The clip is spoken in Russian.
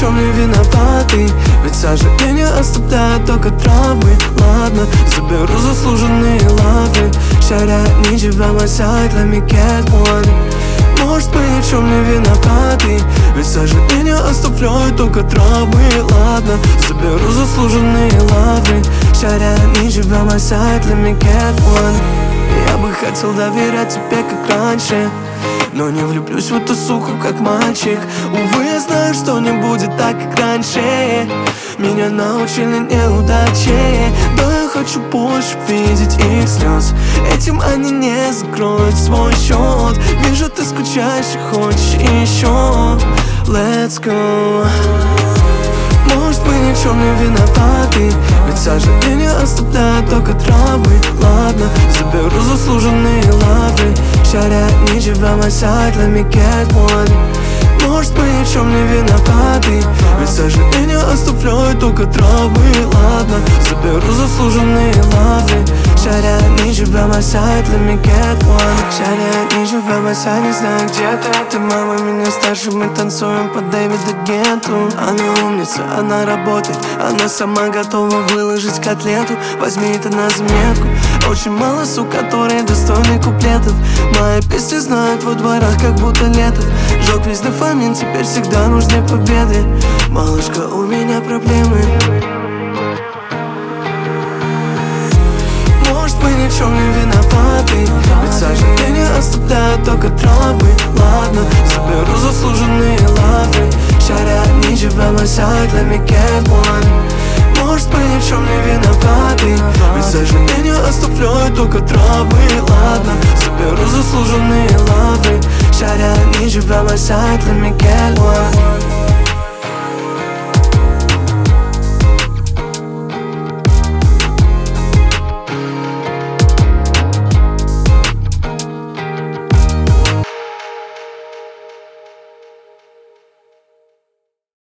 чем не виноваты, ведь сожаления оставляют только травмы. Ладно, заберу заслуженные лавры. Shout out, need you by my side, let me get one. Может, мы ни в чем не виноваты, ведь сожаления оставляют только травмы. Ладно, заберу заслуженные лавры. Shout out, need you by my side, let me get one. Я бы хотел доверять тебе, как раньше, но не влюблюсь в эту суку, как мальчик. Увы, я знаю, что не будет так, как раньше. Меня научили неудачи. Да, я хочу больше видеть их слез. Этим они не закроют свой счет. Вижу, ты скучаешь и хочешь еще. Let's go. Может, мы ни в чем не виноваты, ведь сожаления оставляют только травмы. Ладно, заберу заслуженные лавры. Shout out, need you by my side, let me get one. Может, мы ни в чем не виноваты, ведь сожаления оставляют только травмы. Ладно, заберу заслуженные лавры. Shout out, need you by my side, let me get one. Shout out, need you by my side, не знаю, где ты мама меня старше, мы танцуем по Дэвиду Генту. Она умница, она работает, она сама готова выложить котлету. Возьми это на заметку. Очень мало сук, которые достойны куплетов. Мои песни знают во дворах, как будто летов. Жёг весь дофамин, теперь всегда нужны победы. Малышка, у меня проблемы. Может, мы ни в чем не виноваты, ведь сожаления оставляют только травмы. Ладно, заберу заслуженные лавры. Shout out, need you by my side, let me get one. Может, мы ни в чем не виноваты, ведь сожаления оставляют только травмы. Ладно, заберу заслуженные лавры. Shout out, need you by my side, let me get one.